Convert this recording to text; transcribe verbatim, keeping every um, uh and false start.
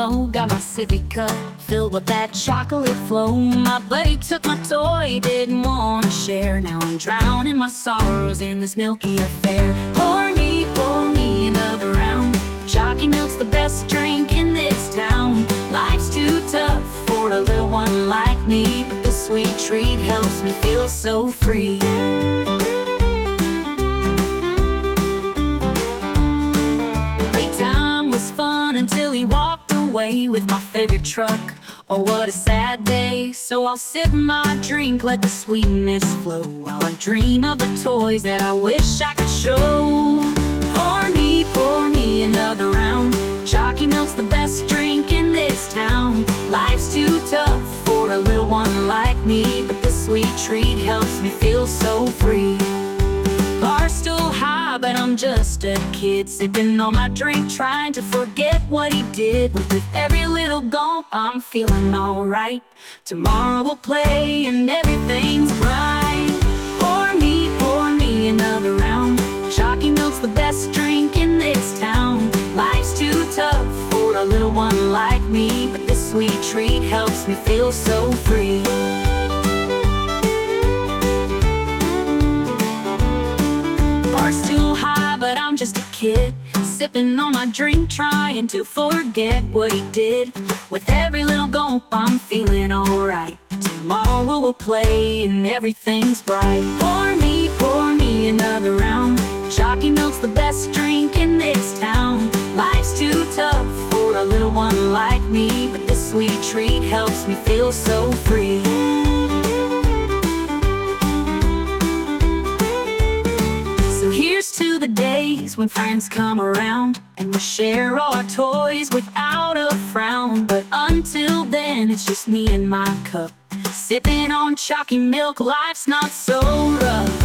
low, got my sippy cup filled with that chocolate flow. My buddy took my toy, didn't want to share. Now I'm drowning my sorrows in this milky affair. Pour me, pour me another round. Jockey milk's the best drink in this town. Life's too tough for a little one like me, but this sweet treat helps me feel so free. Playtime was fun until he walked away with my favorite truck. Oh, what a sad day. So I'll sip my drink, let the sweetness flow, while I dream of the toys that I wish I could show. Pour me, pour me another round. Jockey milk's the best drink in this town. Life's too tough for a little one like me, but this sweet treat helps me feel so free. Bar's still high, but I'm just a kid, sipping on my drink, trying to forget what he did. But with every little gulp, I'm feeling alright. Tomorrow we'll play and everything's bright. Pour me, pour me another round. Jockey milk's the best drink in this town. Life's too tough for a little one like me, but this sweet treat helps me feel so free. Bar's too high, but I'm just a kid, sipping on my drink, trying to forget what he did. With every little gulp, I'm feeling alright. Tomorrow we'll play and everything's bright. Pour me, pour me another round. Jockey milk's the best drink in this town. Life's too tough for a little one like me, but this sweet treat helps me feel so free. So here's to the days when friends come around and we share all our toys without a frown. But until then, it's just me and my cup, sipping on chalky milk. Life's not so rough.